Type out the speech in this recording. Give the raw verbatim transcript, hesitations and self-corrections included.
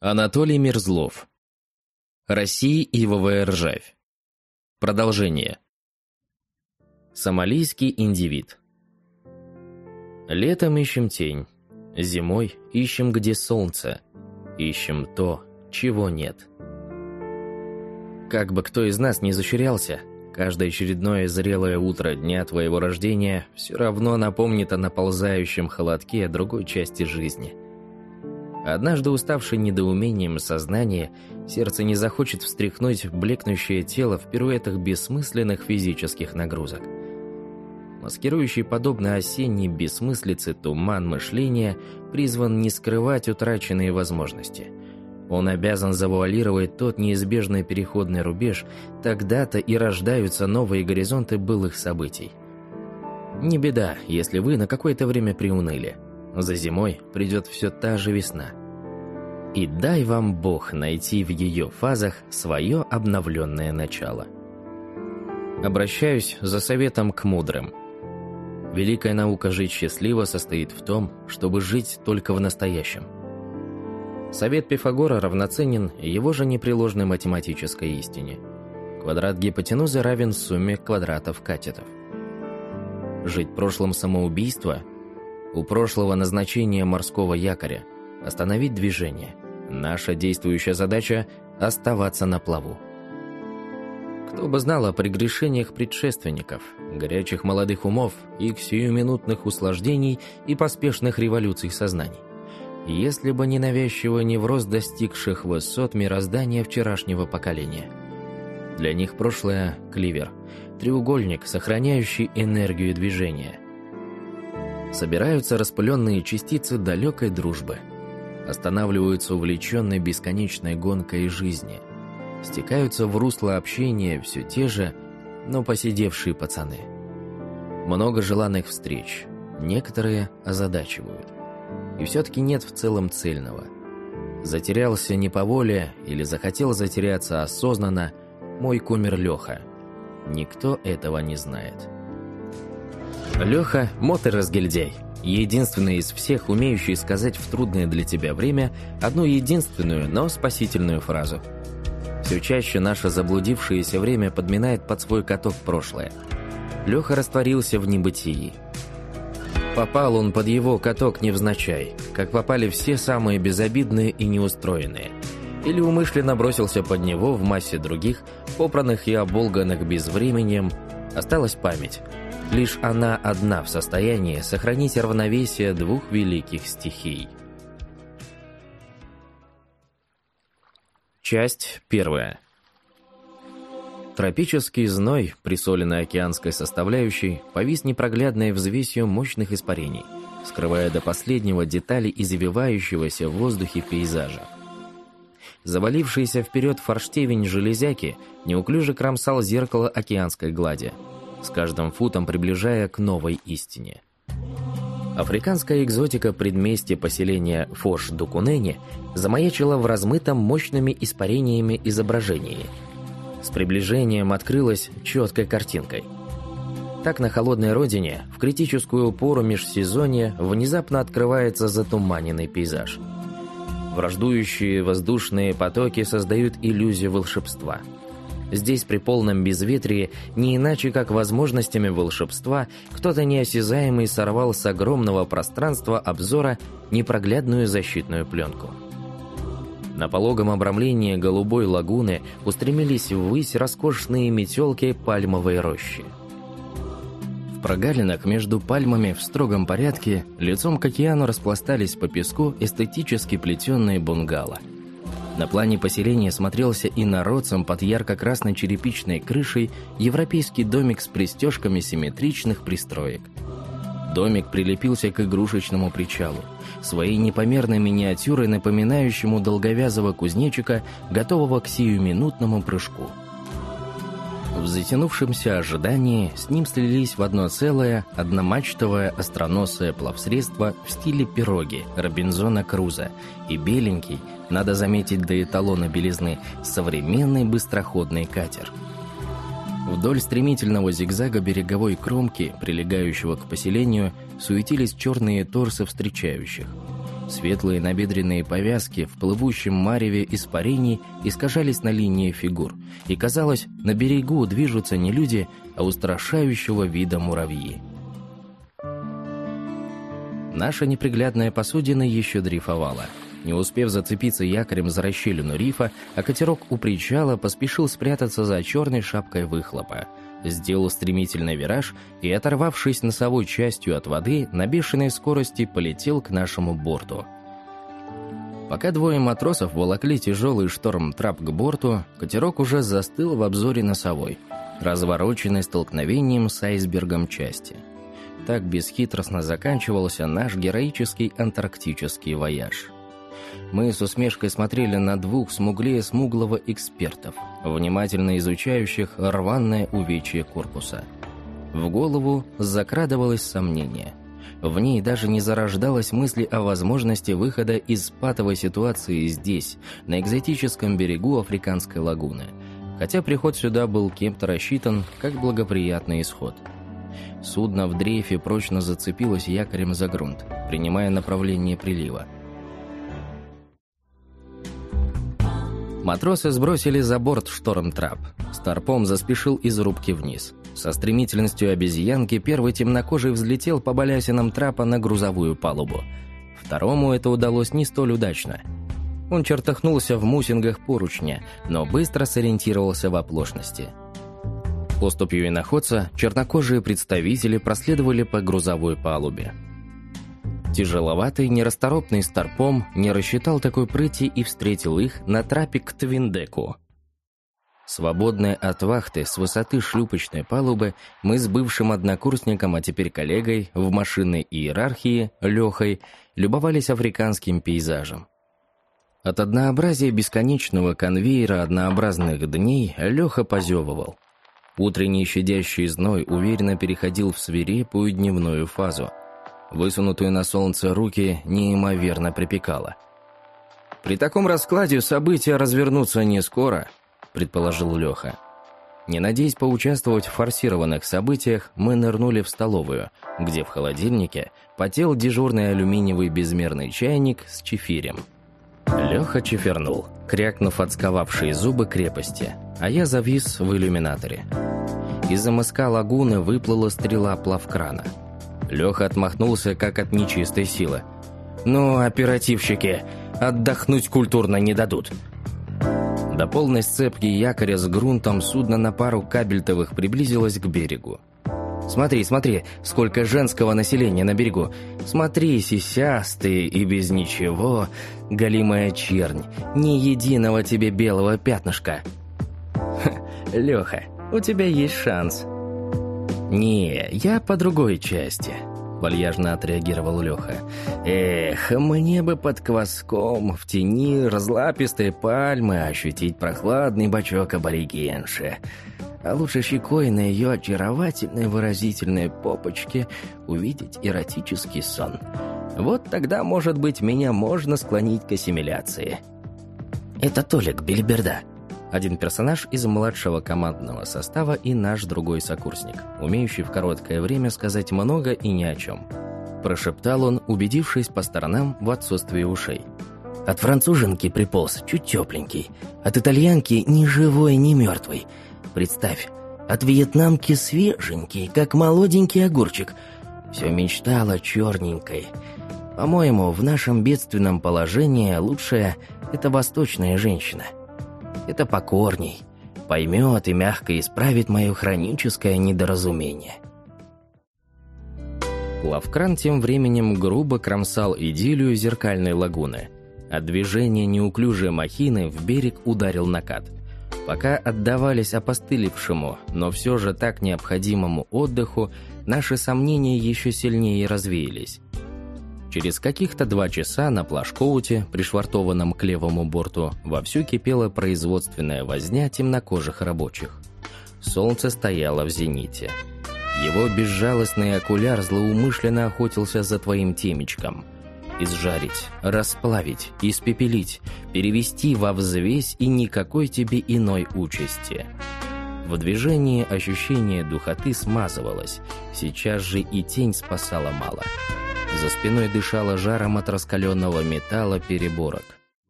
Анатолий Мерзлов. Россия ивовая ржавь. Продолжение. Сомалийский индивид. Летом ищем тень, зимой ищем, где солнце, ищем то, чего нет. Как бы кто из нас ни изощрялся, каждое очередное зрелое утро дня твоего рождения все равно напомнит о наползающем холодке другой части жизни. Однажды, уставший недоумением сознание, сердце не захочет встряхнуть блекнущее тело в пируэтах бессмысленных физических нагрузок. Маскирующий подобно осенней бессмыслице туман мышления призван не скрывать утраченные возможности. Он обязан завуалировать тот неизбежный переходный рубеж, тогда-то и рождаются новые горизонты былых событий. Не беда, если вы на какое-то время приуныли. За зимой придет все та же весна. И дай вам Бог найти в ее фазах свое обновленное начало. Обращаюсь за советом к мудрым. Великая наука жить счастливо состоит в том, чтобы жить только в настоящем. Совет Пифагора равноценен его же непреложной математической истине. Квадрат гипотенузы равен сумме квадратов катетов. Жить прошлым самоубийство – у прошлого назначения морского якоря – остановить движение. Наша действующая задача – оставаться на плаву. Кто бы знал о прегрешениях предшественников, горячих молодых умов, их сиюминутных услаждений и поспешных революций сознаний, если бы не навязчивый невроз достигших высот мироздания вчерашнего поколения. Для них прошлое – кливер, треугольник, сохраняющий энергию движения. Собираются распыленные частицы далекой дружбы, останавливаются увлеченной бесконечной гонкой жизни, стекаются в русло общения все те же, но поседевшие пацаны. Много желанных встреч, некоторые озадачивают. И все-таки нет в целом цельного. Затерялся не по воле или захотел затеряться осознанно мой кумир Леха. Никто этого не знает. Леха – мотор-разгильдяй, единственный из всех, умеющий сказать в трудное для тебя время одну единственную, но спасительную фразу. Все чаще наше заблудившееся время подминает под свой каток прошлое. Леха растворился в небытии. Попал он под его каток невзначай, как попали все самые безобидные и неустроенные. Или умышленно бросился под него в массе других, попранных и оболганных безвременем. Осталась память. Лишь она одна в состоянии сохранить равновесие двух великих стихий. Часть первая. Тропический зной, присоленный океанской составляющей, повис непроглядной взвесью мощных испарений, скрывая до последнего детали извивающегося в воздухе пейзажа. Завалившийся вперед форштевень железяки неуклюже кромсал зеркало океанской глади, с каждым футом приближая к новой истине. Африканская экзотика предместья поселения Фош-Дукунене замаячила в размытом мощными испарениями изображении. С приближением открылась четкой картинкой. Так на холодной родине в критическую пору межсезонья внезапно открывается затуманенный пейзаж. Враждующие воздушные потоки создают иллюзию волшебства. Здесь при полном безветрии, не иначе как возможностями волшебства, кто-то неосязаемый сорвал с огромного пространства обзора непроглядную защитную пленку. На пологом обрамлении голубой лагуны устремились ввысь роскошные метелки пальмовой рощи. В прогалинах между пальмами в строгом порядке лицом к океану распластались по песку эстетически плетеные бунгало. На плане поселения смотрелся инородцем под ярко-красной черепичной крышей европейский домик с пристежками симметричных пристроек. Домик прилепился к игрушечному причалу, своей непомерной миниатюрой напоминающему долговязого кузнечика, готового к сиюминутному прыжку. В затянувшемся ожидании с ним слились в одно целое одномачтовое остроносое плавсредство в стиле пироги Робинзона Круза и беленький, надо заметить до эталона белизны, современный быстроходный катер. Вдоль стремительного зигзага береговой кромки, прилегающего к поселению, суетились черные торсы встречающих. Светлые набедренные повязки в плывущем мареве испарений искажались на линии фигур, и казалось, на берегу движутся не люди, а устрашающего вида муравьи. Наша неприглядная посудина еще дрейфовала. Не успев зацепиться якорем за расщелину рифа, а катерок у причала поспешил спрятаться за черной шапкой выхлопа. Сделал стремительный вираж и, оторвавшись носовой частью от воды, на бешеной скорости полетел к нашему борту. Пока двое матросов волокли тяжелый шторм-трап к борту, катерок уже застыл в обзоре носовой, развороченный столкновением с айсбергом части. Так бесхитростно заканчивался наш героический антарктический вояж. Мы с усмешкой смотрели на двух смуглее смуглого экспертов, внимательно изучающих рваное увечье корпуса. В голову закрадывалось сомнение. В ней даже не зарождалось мысли о возможности выхода из патовой ситуации здесь, на экзотическом берегу Африканской лагуны, хотя приход сюда был кем-то рассчитан как благоприятный исход. Судно в дрейфе прочно зацепилось якорем за грунт, принимая направление прилива. Матросы сбросили за борт шторм-трап. Старпом заспешил из рубки вниз. Со стремительностью обезьянки первый темнокожий взлетел по балясинам трапа на грузовую палубу. Второму это удалось не столь удачно. Он чертыхнулся в мусингах поручня, но быстро сориентировался в оплошности. Поступью иноходца чернокожие представители проследовали по грузовой палубе. Тяжеловатый, нерасторопный старпом не рассчитал такой прыти и встретил их на трапе к твиндеку. Свободные от вахты с высоты шлюпочной палубы, мы с бывшим однокурсником, а теперь коллегой в машинной иерархии, Лехой, любовались африканским пейзажем. От однообразия бесконечного конвейера однообразных дней Леха позевывал. Утренний щадящий зной уверенно переходил в свирепую дневную фазу. Высунутые на солнце руки неимоверно припекало. «При таком раскладе события развернутся не скоро», — предположил Леха. Не надеясь поучаствовать в форсированных событиях, мы нырнули в столовую, где в холодильнике потел дежурный алюминиевый безмерный чайник с чефирем. Леха чефернул, крякнув от сковавшей зубы крепости, а я завис в иллюминаторе. Из-за мыска лагуны выплыла стрела плавкрана. Леха отмахнулся, как от нечистой силы. «Ну, оперативщики, отдохнуть культурно не дадут». До полной сцепки якоря с грунтом судно на пару кабельтовых приблизилось к берегу. «Смотри, смотри, сколько женского населения на берегу. Смотри, сисястые и без ничего, голимая чернь, ни единого тебе белого пятнышка». «Леха, у тебя есть шанс». «Не, я по другой части», — вальяжно отреагировал Леха. «Эх, мне бы под кваском в тени разлапистой пальмы ощутить прохладный бочок аборигенши, а лучше щекой на ее очаровательной выразительной попочке увидеть эротический сон. Вот тогда, может быть, меня можно склонить к ассимиляции». «Это Толик Бельберда». Один персонаж из младшего командного состава и наш другой сокурсник, умеющий в короткое время сказать много и ни о чем. Прошептал он, убедившись по сторонам в отсутствии ушей. «От француженки приполз, чуть тепленький. От итальянки ни живой, ни мертвый. Представь, от вьетнамки свеженький, как молоденький огурчик. Все мечтала черненькой. По-моему, в нашем бедственном положении лучшая – это восточная женщина. Это покорней, поймет и мягко исправит мое хроническое недоразумение». Плавкран тем временем грубо кромсал идиллию зеркальной лагуны. От движения неуклюжей махины в берег ударил накат. Пока отдавались опостылевшему, но все же так необходимому отдыху, наши сомнения еще сильнее развеялись. Через каких-то два часа на плашкоуте, пришвартованном к левому борту, вовсю кипела производственная возня темнокожих рабочих. Солнце стояло в зените. Его безжалостный окуляр злоумышленно охотился за твоим темечком. Изжарить, расплавить, испепелить, перевести во взвесь и никакой тебе иной участи. В движении ощущение духоты смазывалось, сейчас же и тень спасала мало. За спиной дышало жаром от раскаленного металла переборок.